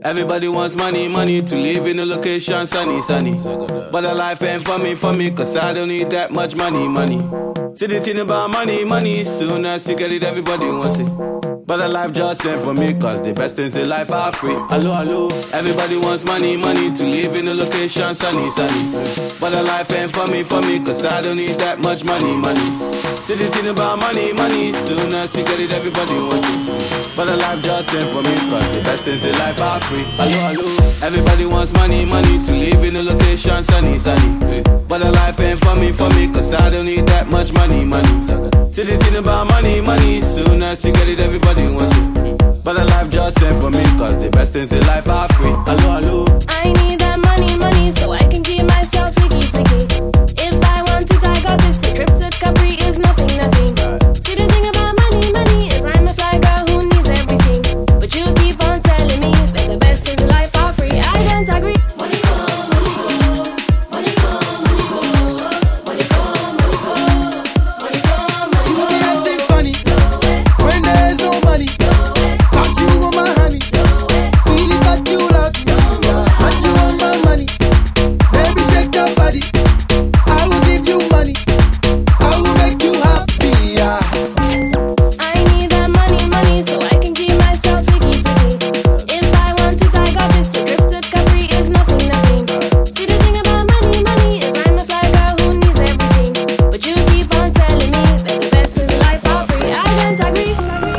Everybody wants money, money to live in a location sunny, sunny. But the life ain't for me, cause I don't need that much money, money. See the thing about money, money, soon as you get it, everybody wants it. But the life just ain't for me, cause the best things in life are free. Hello, hello. Everybody wants money, money to live in a location sunny, sunny. But the life ain't for me, cause I don't need that much money, money. See the thing about money, money, soon as you get it, everybody wants it. But the life just ain't for me, cause the best things in life are free. Hello, hello. Everybody wants money, money to live in a location sunny, sunny. But the life ain't for me, cause I don't need that much money, money. See the thing about money, money, soon as you get it, everybody wants it. But the life just ain't for me, cause the best things in life are free. Hello, hello. I need that money, money, so I can keep myself freaky, freaky. If I want it, I got it. So trips to Capri is nothing, nothing. See the thing about money, money is I'm a fly girl who needs everything. But you keep on telling me that the best things in life are free. I don't agree. Money come, money go. Money come, money go. Money come, money go. Money come, money go. You be acting funny when there's no money. Got you on my honey. Really got you lucky. Got you on my money. Baby, shake your body. I will give you money. I will make you happy. Yeah. I need that money, money, so I can keep myself freaky, freaky. If I want it, I got it. So trips to Capri is nothing, nothing. See the thing about money, money is I'm a fly girl who needs everything. But you keep on telling me that the best things in life are free. I don't agree.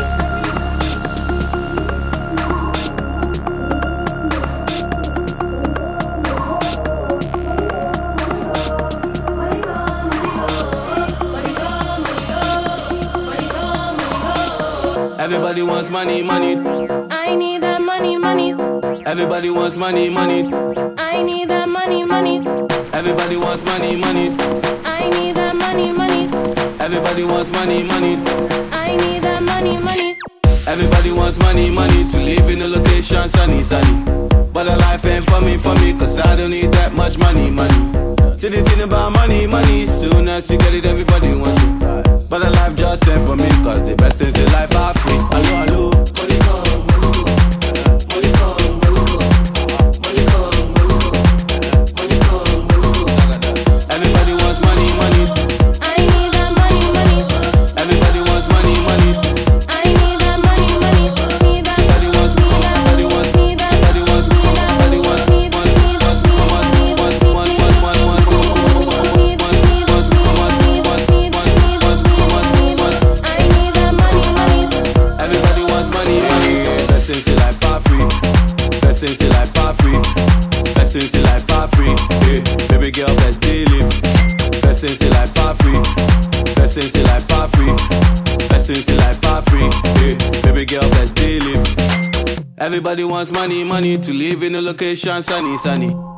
Everybody wants money, money. I need that money, money. Everybody wants money, money. I need that money, money. Everybody wants money, money. I need that money, money. Everybody wants money, money. I need that money, money. Everybody wants money, money to live in a location sunny, sunny. But the life ain't for me, cause I don't need that much money, money. See the thing about money, money, soon as you get it, everybody wants it. But the life just ain't for me, cause the best things in life are free. Hello, hello. Money come, money go. Money come, money go. Money come, money go. Money come, money go. Everybody wants money, money. I need that money, money. Everybody wants money, money. I need that money, money. Need that. Everybody wants money, everybody wants money. Need that. Everybody wants money, everybody wants money. Blessings in life are free. Hey, baby girl, best believe. Blessings in life are free. Blessings in life are free. Blessings in life are free. Hey, baby girl, best believe. Everybody wants money, money to live in a location sunny, sunny.